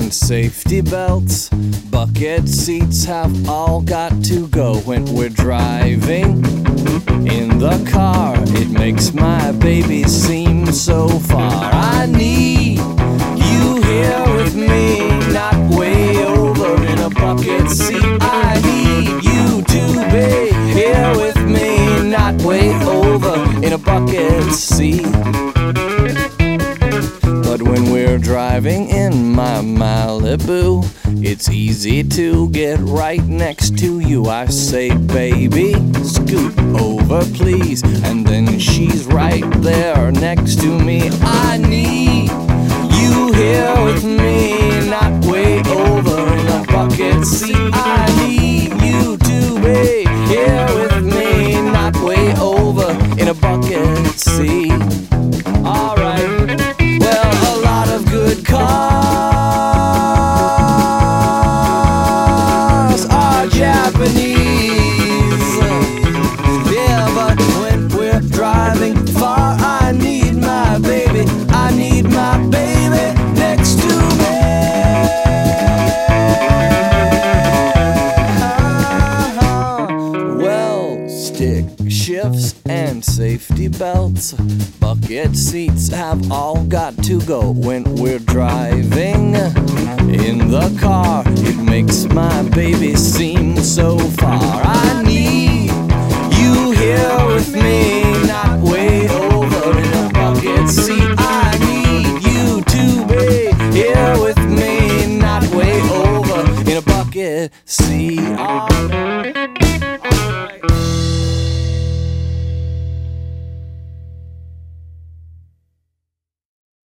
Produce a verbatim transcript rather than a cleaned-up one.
and safety belts. Bucket seats have all got to go when we're driving in the car. It makes my baby seem so far. I need you here with me, not way over in a bucket seat. I need you to be here with me, not way over in a bucket seat. But when we're driving in my Malibu, it's easy to get right next to you. I say, baby, scoot over please, and then she's right there next to me. I need you here with me, not way over in a bucket seat. I need you to be here with me, not way over in a bucket seat. Alright, well, a lot of good cars are Japanese. Yeah, but when we're driving far, I need my baby, I need my baby next to me. Well, stick shifts and safety belts, bucket seats have all got to go when we're driving in the car. It makes my baby seem so far. I need you here with me, not way over in a bucket seat. I need you to be here with me, not way over in a bucket seat.